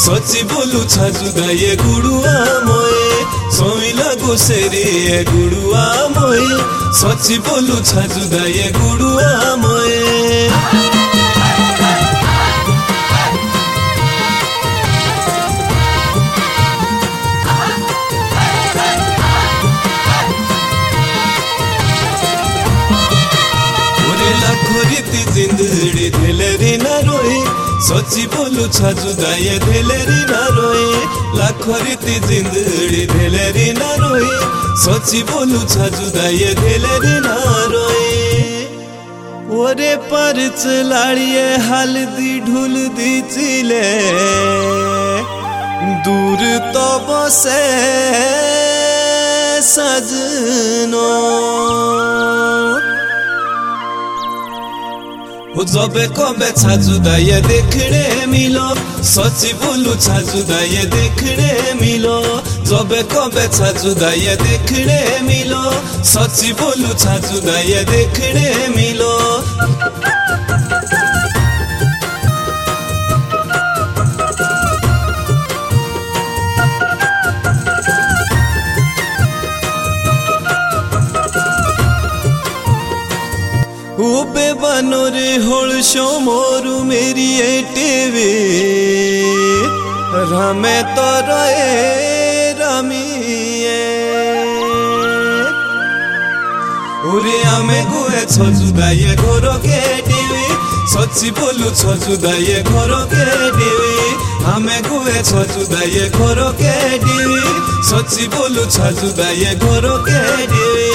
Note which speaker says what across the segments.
Speaker 1: सची बोलू छाजुदा ये गुडुआ मोए सोइला गोसेरी ये गुडुआ मोए सची बोलू छाजुदा ये गुडुआ मोए खोरीती जिंदड़ी धेलेरी ना रोए सची बोलू छाजुदा ये धेलेरी ना रोए लाखोरीती जिंदड़ी धेलेरी ना रोए सची बोलू छाजुदा ये धेलेरी ना रोए ओरे पर चलाड़िए हल्दी ढुल दी चिले दूर तो बसे सजनो जबे कबे छाजुदा ये देखने मिलो सची बोलू छाजुदा ये देखने मिलो जबे कबे छाजुदा ये देखने मिलो सची बोलू छाजुदा ये देखने मिलो उबे बनोरे होलशो मोरू मेरी एटेवे रामे तो रहे रामिए उरे आमे गुए छजुदा ये घोरो के टीवी सच्ची बोलू छजुदा ये घोरो के टीवी आमे गुए छजुदा ये घोरो के टीवी सच्ची बोलू छजुदा ये घोरो के टीवी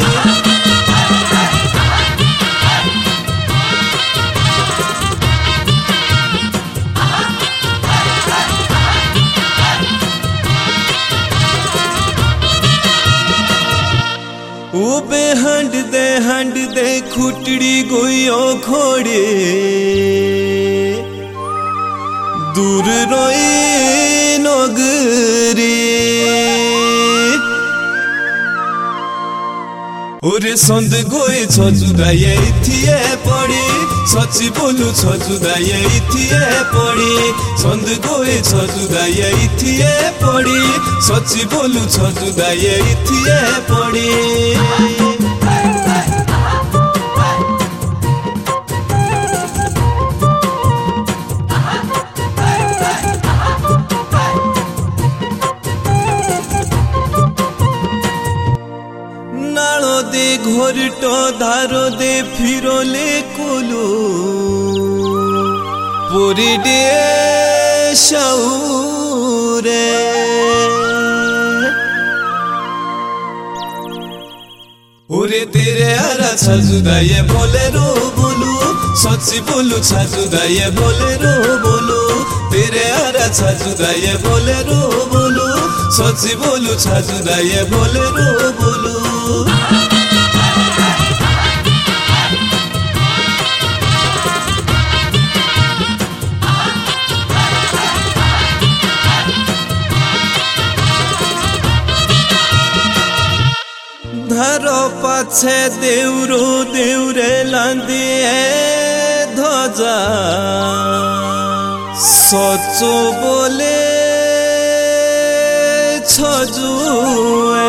Speaker 1: उबे हंड दे खुटड़ी गोयो खोड़े दूर रोई नगरी ओरे संद गोए छजुदा ये इथिए पड़ी सची बोलू छजुदा ये इथिए पड़ी संद गोए छजुदा ये इथिए पड़ी सची बोलू छजुदा ये इथिए पड़ी दे घोरटो धारो दे फिरोले कुलू पूरी डे शौरे ओरे तेरे आरा छजुदा ये बोलेरो बोलू सच्ची बोलू छजुदा ये बोलेरो बोलू तेरे आरा छजुदा ये बोलेरो बोलू सच्ची बोलू छजुदा ये बोलेरो बोलू धरो पाछे देउरो देउरे लांदी ध्वजा सचो बोले छजुए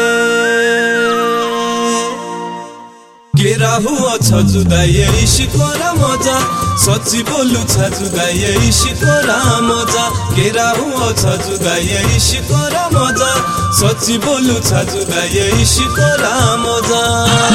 Speaker 1: केरा हुआ छजुदा ये इश्कोरा मजा सच्ची बोलू छजुदा ये इश्कोरा मजा केरा हुआ छजुदा ये इश्कोरा मजा सच्ची बोलू छजुदा ये इश्कोरा मजा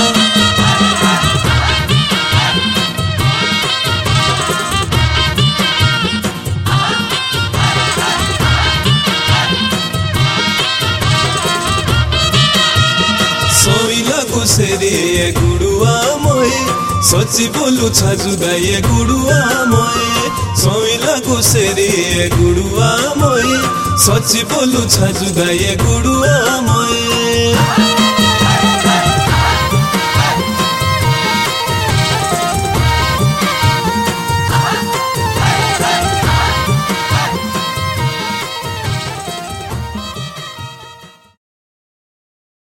Speaker 1: सोइला गोसेरी ये गुडुआ मोए सच्ची बोलू छजुदा ये गुडुआ मोए सोइला गोसेरी ये गुडुआ मोए सच्ची बोलू छजुदा ये गुडुआ मोए।